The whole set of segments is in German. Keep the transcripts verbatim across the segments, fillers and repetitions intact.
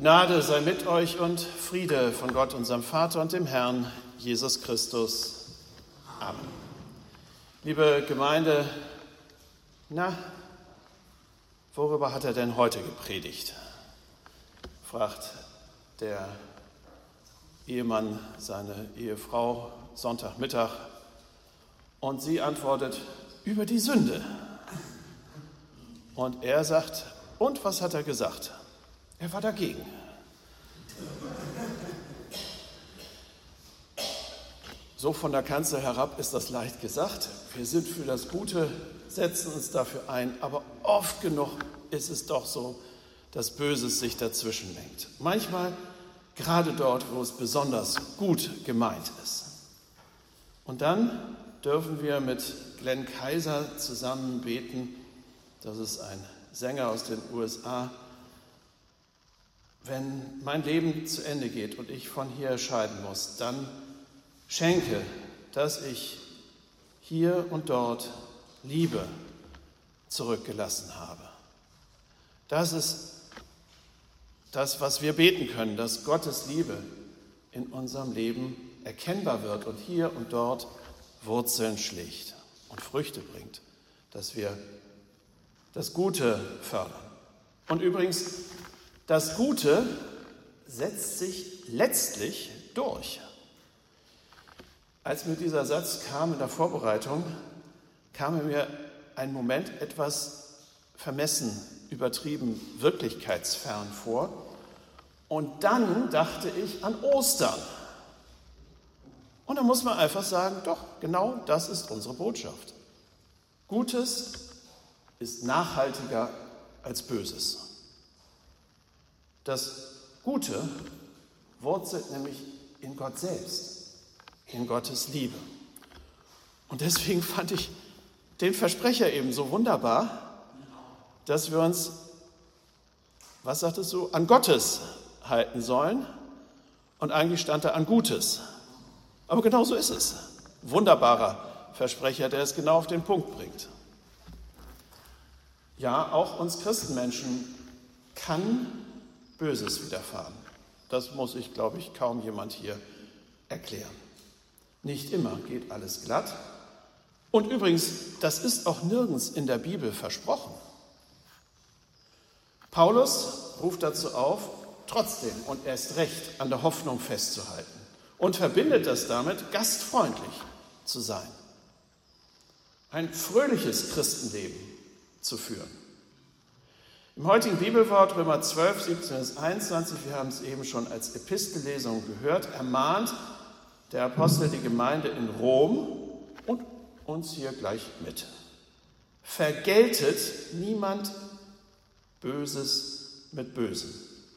Gnade sei mit euch und Friede von Gott, unserem Vater und dem Herrn Jesus Christus. Amen. Liebe Gemeinde, na, worüber hat er denn heute gepredigt? Fragt der Ehemann seine Ehefrau Sonntagmittag und sie antwortet, über die Sünde. Und er sagt, und was hat er gesagt? Er war dagegen. So von der Kanzel herab ist das leicht gesagt. Wir sind für das Gute, setzen uns dafür ein, aber oft genug ist es doch so, dass Böses sich dazwischen mengt. Manchmal gerade dort, wo es besonders gut gemeint ist. Und dann dürfen wir mit Glenn Kaiser zusammen beten. Das ist ein Sänger aus den U S A. Wenn mein Leben zu Ende geht und ich von hier scheiden muss, dann schenke, dass ich hier und dort Liebe zurückgelassen habe. Das ist das, was wir beten können, dass Gottes Liebe in unserem Leben erkennbar wird und hier und dort Wurzeln schlägt und Früchte bringt, dass wir das Gute fördern. Und übrigens, das Gute setzt sich letztlich durch. Als mir dieser Satz kam in der Vorbereitung, kam mir ein Moment etwas vermessen, übertrieben, wirklichkeitsfern vor. Und dann dachte ich an Ostern. Und da muss man einfach sagen, doch, genau das ist unsere Botschaft. Gutes ist nachhaltiger als Böses. Das Gute wurzelt nämlich in Gott selbst, in Gottes Liebe. Und deswegen fand ich den Versprecher eben so wunderbar, dass wir uns, was sagtest du, an Gottes halten sollen. Und eigentlich stand da an Gutes. Aber genau so ist es. Wunderbarer Versprecher, der es genau auf den Punkt bringt. Ja, auch uns Christenmenschen kann Böses widerfahren. Das muss ich, glaube ich, kaum jemand hier erklären. Nicht immer geht alles glatt. Und übrigens, das ist auch nirgends in der Bibel versprochen. Paulus ruft dazu auf, trotzdem und erst recht an der Hoffnung festzuhalten und verbindet das damit, gastfreundlich zu sein. Ein fröhliches Christenleben zu führen. Im heutigen Bibelwort Römer zwölf, siebzehn bis einundzwanzig, wir haben es eben schon als Epistellesung gehört, ermahnt der Apostel die Gemeinde in Rom und uns hier gleich mit. Vergeltet niemand Böses mit Bösem.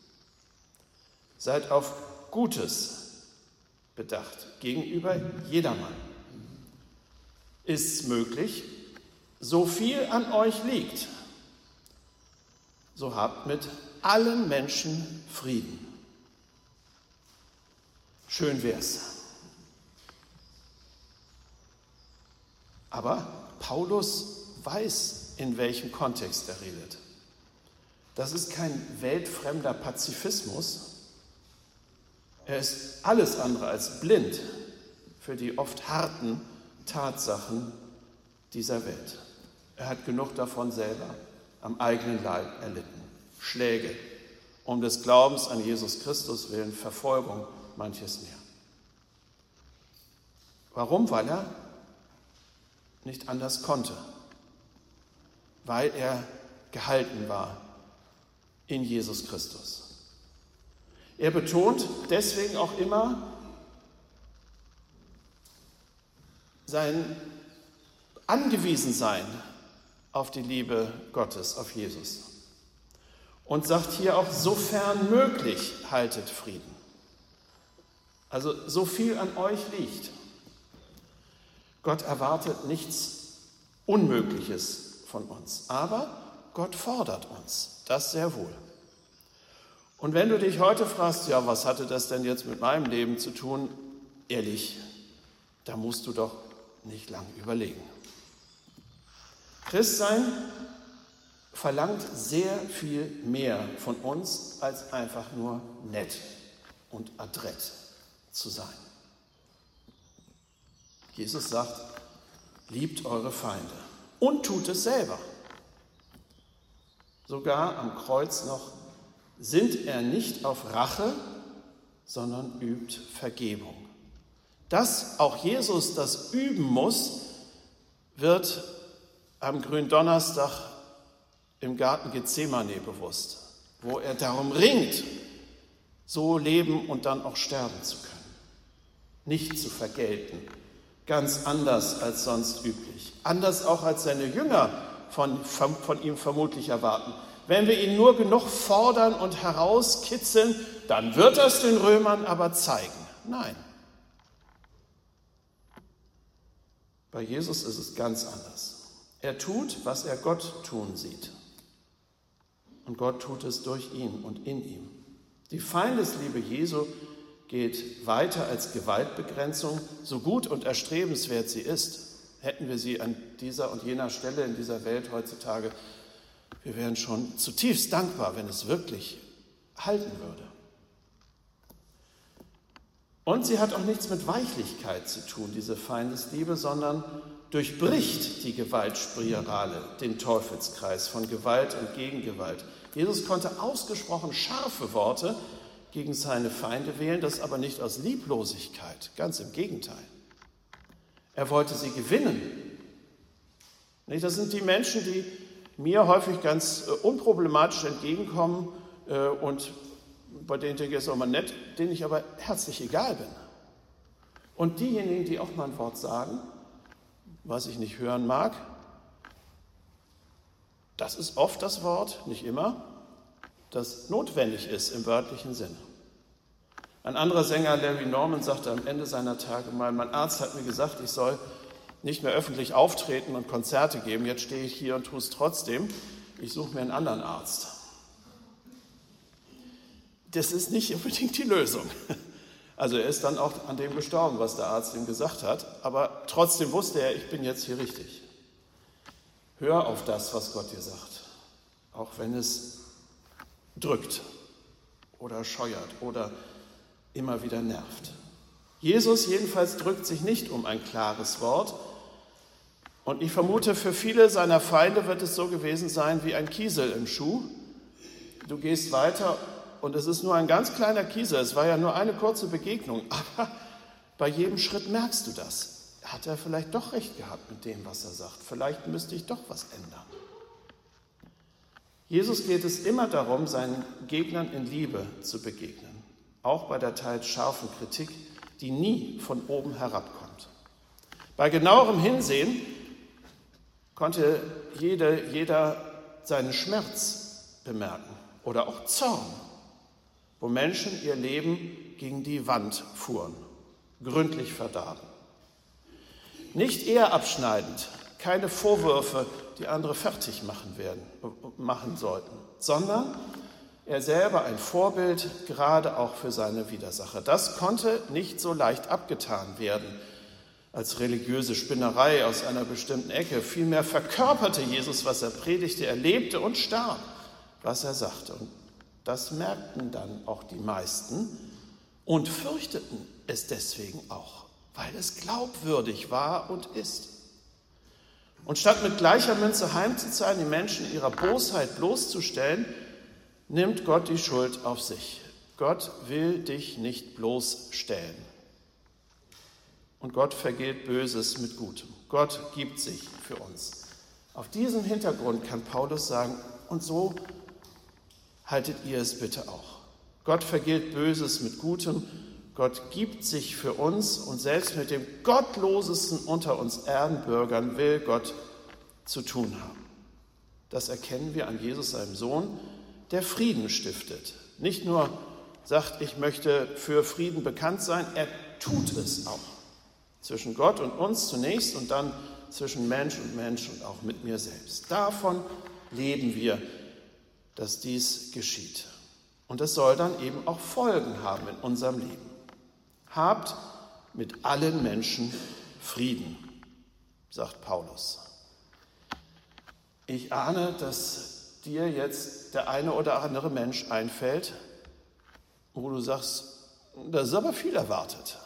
Seid auf Gutes bedacht gegenüber jedermann. Ist es möglich, so viel an euch liegt, so habt mit allen Menschen Frieden. Schön wär's. Aber Paulus weiß, in welchem Kontext er redet. Das ist kein weltfremder Pazifismus. Er ist alles andere als blind für die oft harten Tatsachen dieser Welt. Er hat genug davon selber am eigenen Leib erlitten. Schläge, um des Glaubens an Jesus Christus willen, Verfolgung, manches mehr. Warum? Weil er nicht anders konnte. Weil er gehalten war in Jesus Christus. Er betont deswegen auch immer sein Angewiesensein auf die Liebe Gottes, auf Jesus. Und sagt hier auch, sofern möglich, haltet Frieden. Also so viel an euch liegt. Gott erwartet nichts Unmögliches von uns, aber Gott fordert uns, das sehr wohl. Und wenn du dich heute fragst, ja, was hatte das denn jetzt mit meinem Leben zu tun? Ehrlich, da musst du doch nicht lang überlegen. Christsein verlangt sehr viel mehr von uns, als einfach nur nett und adrett zu sein. Jesus sagt, liebt eure Feinde und tut es selber. Sogar am Kreuz noch, sinnt er nicht auf Rache, sondern übt Vergebung. Dass auch Jesus das üben muss, wird am Gründonnerstag im Garten Gethsemane bewusst, wo er darum ringt, so leben und dann auch sterben zu können. Nicht zu vergelten, ganz anders als sonst üblich. Anders auch als seine Jünger von, von, von ihm vermutlich erwarten. Wenn wir ihn nur genug fordern und herauskitzeln, dann wird er es den Römern aber zeigen. Nein. Bei Jesus ist es ganz anders. Er tut, was er Gott tun sieht. Und Gott tut es durch ihn und in ihm. Die Feindesliebe Jesu geht weiter als Gewaltbegrenzung, so gut und erstrebenswert sie ist. Hätten wir sie an dieser und jener Stelle in dieser Welt heutzutage, wir wären schon zutiefst dankbar, wenn es wirklich halten würde. Und sie hat auch nichts mit Weichlichkeit zu tun, diese Feindesliebe, sondern durchbricht die Gewaltspirale, den Teufelskreis von Gewalt und Gegengewalt. Jesus konnte ausgesprochen scharfe Worte gegen seine Feinde wählen, das aber nicht aus Lieblosigkeit, ganz im Gegenteil. Er wollte sie gewinnen. Das sind die Menschen, die mir häufig ganz unproblematisch entgegenkommen und bei denen denke ich, ist auch mal nett, denen ich aber herzlich egal bin. Und diejenigen, die auch mal ein Wort sagen, was ich nicht hören mag, das ist oft das Wort, nicht immer, das notwendig ist im wörtlichen Sinne. Ein anderer Sänger, Larry Norman, sagte am Ende seiner Tage mal, mein Arzt hat mir gesagt, ich soll nicht mehr öffentlich auftreten und Konzerte geben, jetzt stehe ich hier und tue es trotzdem, ich suche mir einen anderen Arzt. Das ist nicht unbedingt die Lösung. Also er ist dann auch an dem gestorben, was der Arzt ihm gesagt hat, aber trotzdem wusste er, ich bin jetzt hier richtig. Hör auf das, was Gott dir sagt, auch wenn es drückt oder scheuert oder immer wieder nervt. Jesus jedenfalls drückt sich nicht um ein klares Wort und ich vermute, für viele seiner Feinde wird es so gewesen sein wie ein Kiesel im Schuh. Du gehst weiter und es ist nur ein ganz kleiner Kiesel, es war ja nur eine kurze Begegnung, aber bei jedem Schritt merkst du das. Hat er vielleicht doch recht gehabt mit dem, was er sagt? Vielleicht müsste ich doch was ändern. Jesus geht es immer darum, seinen Gegnern in Liebe zu begegnen. Auch bei der teils scharfen Kritik, die nie von oben herabkommt. Bei genauerem Hinsehen konnte jede, jeder seinen Schmerz bemerken oder auch Zorn, wo Menschen ihr Leben gegen die Wand fuhren, gründlich verdarben. Nicht eher abschneidend, keine Vorwürfe, die andere fertig machen werden, machen sollten, sondern er selber ein Vorbild, gerade auch für seine Widersacher. Das konnte nicht so leicht abgetan werden als religiöse Spinnerei aus einer bestimmten Ecke. Vielmehr verkörperte Jesus, was er predigte, er lebte und starb, was er sagte. Und das merkten dann auch die meisten und fürchteten es deswegen auch, weil es glaubwürdig war und ist. Und statt mit gleicher Münze heimzuzahlen, die Menschen ihrer Bosheit bloßzustellen, nimmt Gott die Schuld auf sich. Gott will dich nicht bloßstellen. Und Gott vergilt Böses mit Gutem. Gott gibt sich für uns. Auf diesem Hintergrund kann Paulus sagen, und so haltet ihr es bitte auch. Gott vergilt Böses mit Gutem. Gott gibt sich für uns und selbst mit dem Gottlosesten unter uns Erdenbürgern will Gott zu tun haben. Das erkennen wir an Jesus, seinem Sohn, der Frieden stiftet. Nicht nur sagt, ich möchte für Frieden bekannt sein, er tut es auch. Zwischen Gott und uns zunächst und dann zwischen Mensch und Mensch und auch mit mir selbst. Davon leben wir, dass dies geschieht. Und es soll dann eben auch Folgen haben in unserem Leben. Habt mit allen Menschen Frieden, sagt Paulus. Ich ahne, dass dir jetzt der eine oder andere Mensch einfällt, wo du sagst, das ist aber viel erwartet.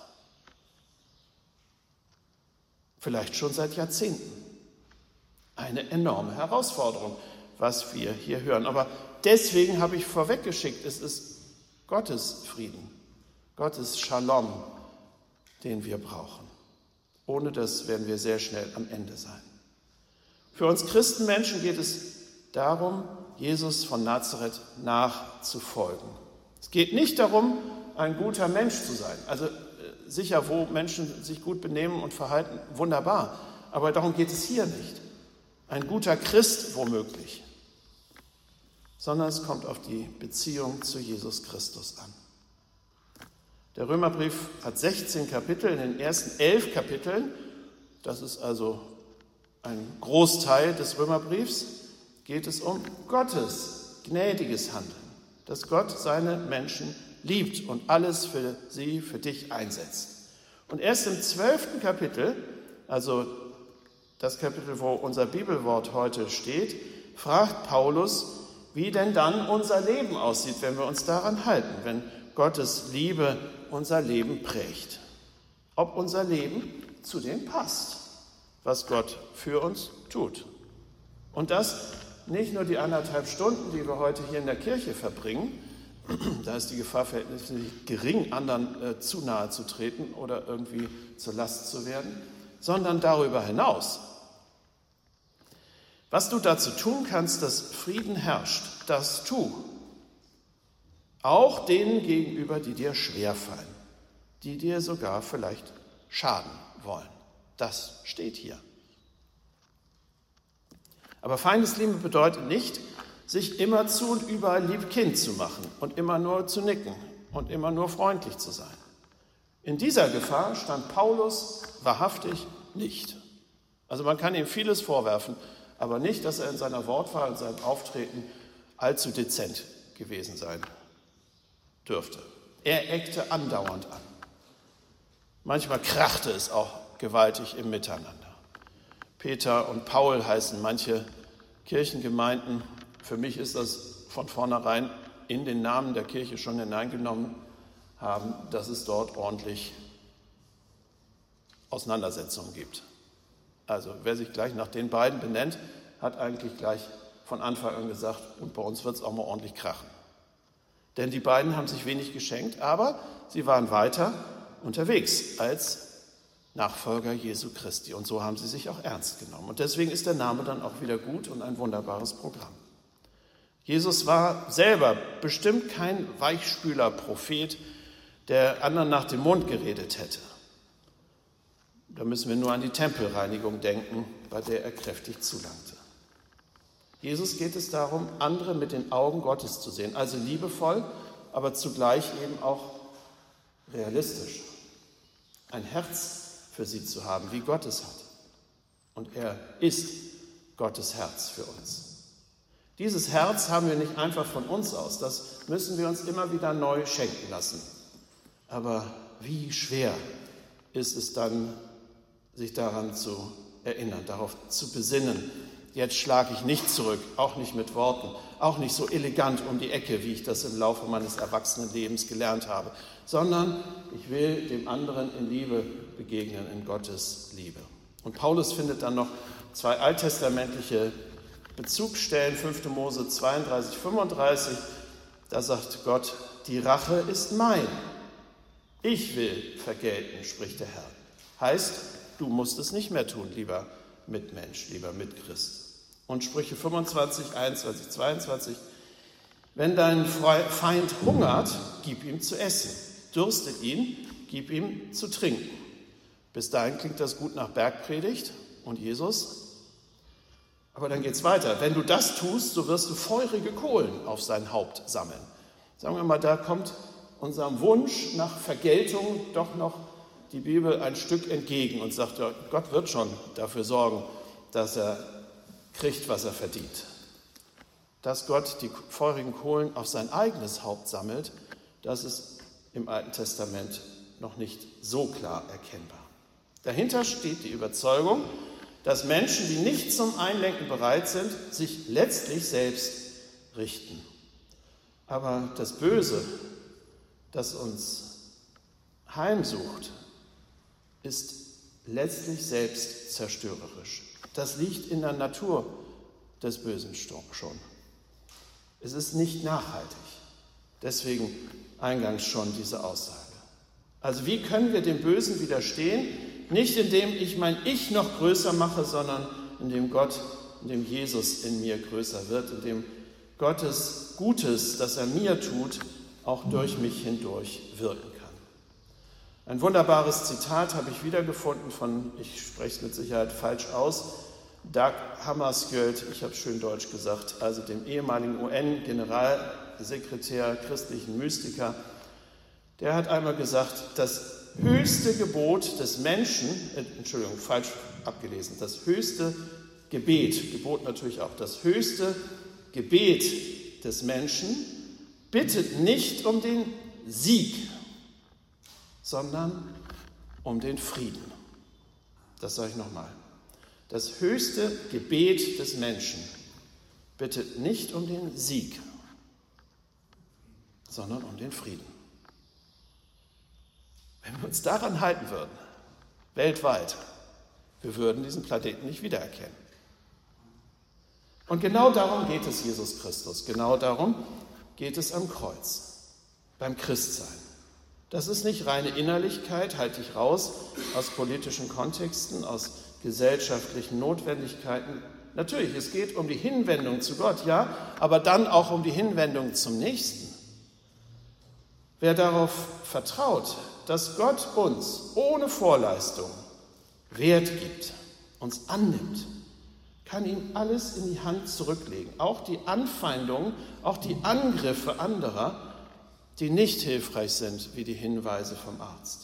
Vielleicht schon seit Jahrzehnten. Eine enorme Herausforderung, was wir hier hören. Aber deswegen habe ich vorweggeschickt, es ist Gottes Frieden, Gottes Shalom, den wir brauchen. Ohne das werden wir sehr schnell am Ende sein. Für uns Christenmenschen geht es darum, Jesus von Nazareth nachzufolgen. Es geht nicht darum, ein guter Mensch zu sein. Also sicher, wo Menschen sich gut benehmen und verhalten, wunderbar. Aber darum geht es hier nicht. Ein guter Christ womöglich. Sondern es kommt auf die Beziehung zu Jesus Christus an. Der Römerbrief hat sechzehn Kapitel. In den ersten elf Kapiteln, das ist also ein Großteil des Römerbriefs, geht es um Gottes gnädiges Handeln. Dass Gott seine Menschen liebt und alles für sie, für dich einsetzt. Und erst im zwölften Kapitel, also das Kapitel, wo unser Bibelwort heute steht, fragt Paulus, wie denn dann unser Leben aussieht, wenn wir uns daran halten, wenn Gottes Liebe unser Leben prägt. Ob unser Leben zu dem passt, was Gott für uns tut. Und das nicht nur die anderthalb Stunden, die wir heute hier in der Kirche verbringen, da ist die Gefahr verhältnismäßig gering, anderen äh, zu nahe zu treten oder irgendwie zur Last zu werden, sondern darüber hinaus. Was du dazu tun kannst, dass Frieden herrscht, das tu. Auch denen gegenüber, die dir schwerfallen, die dir sogar vielleicht schaden wollen. Das steht hier. Aber Feindesliebe bedeutet nicht, sich immer zu und überall liebkind zu machen und immer nur zu nicken und immer nur freundlich zu sein. In dieser Gefahr stand Paulus wahrhaftig nicht. Also man kann ihm vieles vorwerfen, aber nicht, dass er in seiner Wortwahl und seinem Auftreten allzu dezent gewesen sein dürfte. Er eckte andauernd an. Manchmal krachte es auch gewaltig im Miteinander. Peter und Paul heißen manche Kirchengemeinden. Für mich ist das von vornherein in den Namen der Kirche schon hineingenommen haben, dass es dort ordentlich Auseinandersetzungen gibt. Also wer sich gleich nach den beiden benennt, hat eigentlich gleich von Anfang an gesagt, und bei uns wird es auch mal ordentlich krachen. Denn die beiden haben sich wenig geschenkt, aber sie waren weiter unterwegs als Nachfolger Jesu Christi. Und so haben sie sich auch ernst genommen. Und deswegen ist der Name dann auch wieder gut und ein wunderbares Programm. Jesus war selber bestimmt kein Weichspüler-Prophet, der anderen nach dem Mund geredet hätte. Da müssen wir nur an die Tempelreinigung denken, bei der er kräftig zulangte. Jesus geht es darum, andere mit den Augen Gottes zu sehen, also liebevoll, aber zugleich eben auch realistisch. Ein Herz für sie zu haben, wie Gott es hat. Und er ist Gottes Herz für uns. Dieses Herz haben wir nicht einfach von uns aus, das müssen wir uns immer wieder neu schenken lassen. Aber wie schwer ist es dann, sich daran zu erinnern, darauf zu besinnen. Jetzt schlage ich nicht zurück, auch nicht mit Worten, auch nicht so elegant um die Ecke, wie ich das im Laufe meines Erwachsenenlebens gelernt habe, sondern ich will dem anderen in Liebe begegnen, in Gottes Liebe. Und Paulus findet dann noch zwei alttestamentliche Bezugsstellen, fünfte Mose zweiunddreißig, fünfunddreißig, da sagt Gott, die Rache ist mein. Ich will vergelten, spricht der Herr. Heißt, du musst es nicht mehr tun, lieber Mitmensch, lieber Mitchrist. Und Sprüche fünfundzwanzig, einundzwanzig, zweiundzwanzig, wenn dein Feind hungert, gib ihm zu essen. Dürstet ihn, gib ihm zu trinken. Bis dahin klingt das gut nach Bergpredigt und Jesus. Aber dann geht es weiter. Wenn du das tust, so wirst du feurige Kohlen auf sein Haupt sammeln. Sagen wir mal, da kommt unserem Wunsch nach Vergeltung doch noch die Bibel ein Stück entgegen und sagt, ja, Gott wird schon dafür sorgen, dass er kriegt, was er verdient. Dass Gott die feurigen Kohlen auf sein eigenes Haupt sammelt, das ist im Alten Testament noch nicht so klar erkennbar. Dahinter steht die Überzeugung, dass Menschen, die nicht zum Einlenken bereit sind, sich letztlich selbst richten. Aber das Böse, das uns heimsucht, ist letztlich selbst zerstörerisch. Das liegt in der Natur des Bösen schon. Es ist nicht nachhaltig. Deswegen eingangs schon diese Aussage. Also wie können wir dem Bösen widerstehen? Nicht indem ich mein Ich noch größer mache, sondern indem Gott, indem Jesus in mir größer wird, indem Gottes Gutes, das er mir tut, auch durch mich hindurch wirken kann. Ein wunderbares Zitat habe ich wiedergefunden von, ich spreche es mit Sicherheit falsch aus, Dag Hammarskjöld, ich habe schön deutsch gesagt, also dem ehemaligen U N-Generalsekretär, christlichen Mystiker. Der hat einmal gesagt, das höchste Gebot des Menschen, äh, Entschuldigung, falsch abgelesen, das höchste Gebet, Gebot natürlich auch, das höchste Gebet des Menschen bittet nicht um den Sieg, sondern um den Frieden. Das sage ich nochmal. Das höchste Gebet des Menschen bittet nicht um den Sieg, sondern um den Frieden. Wenn wir uns daran halten würden, weltweit, wir würden diesen Planeten nicht wiedererkennen. Und genau darum geht es Jesus Christus. Genau darum geht es am Kreuz, beim Christsein. Das ist nicht reine Innerlichkeit, halte ich raus, aus politischen Kontexten, aus gesellschaftlichen Notwendigkeiten. Natürlich, es geht um die Hinwendung zu Gott, ja, aber dann auch um die Hinwendung zum Nächsten. Wer darauf vertraut, dass Gott uns ohne Vorleistung Wert gibt, uns annimmt, kann ihm alles in die Hand zurücklegen. Auch die Anfeindungen, auch die Angriffe anderer, die nicht hilfreich sind, wie die Hinweise vom Arzt.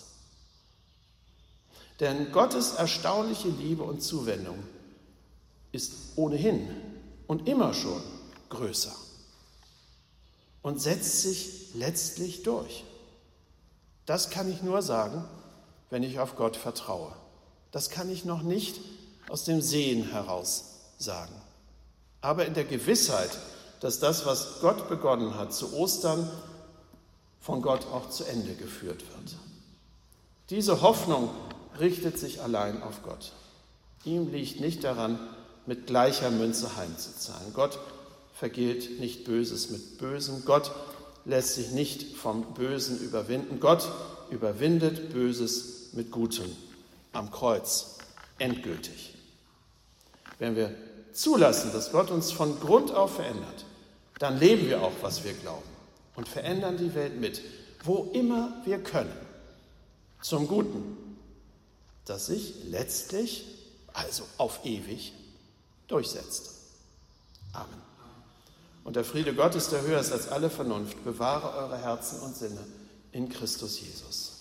Denn Gottes erstaunliche Liebe und Zuwendung ist ohnehin und immer schon größer und setzt sich letztlich durch. Das kann ich nur sagen, wenn ich auf Gott vertraue. Das kann ich noch nicht aus dem Sehen heraus sagen. Aber in der Gewissheit, dass das, was Gott begonnen hat, zu Ostern von Gott auch zu Ende geführt wird. Diese Hoffnung richtet sich allein auf Gott. Ihm liegt nicht daran, mit gleicher Münze heimzuzahlen. Gott vergilt nicht Böses mit Bösem. Gott lässt sich nicht vom Bösen überwinden. Gott überwindet Böses mit Gutem am Kreuz, endgültig. Wenn wir zulassen, dass Gott uns von Grund auf verändert, dann leben wir auch, was wir glauben und verändern die Welt mit, wo immer wir können, zum Guten, das sich letztlich, also auf ewig, durchsetzt. Amen. Und der Friede Gottes, der höher ist als alle Vernunft, bewahre eure Herzen und Sinne in Christus Jesus.